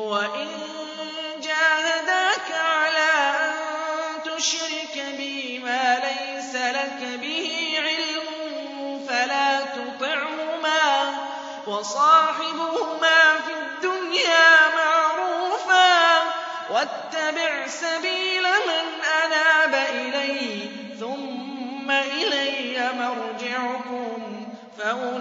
وَإِن جَاهَدَاكَ عَلَىٰ أَن تُشْرِكَ بِي مَا لَيْسَ لَكَ بِهِ عِلْمٌ فَلَا تُطِعْهُمَا ۖ وَصَاحِبْهُمَا فِي الدُّنْيَا مَعْرُوفًا ۖ وَاتَّبِعْ سَبِيلَ مَنْ أَنَابَ إِلَيَّ ثُمَّ إِلَيَّ مَرْجِعُكُمْ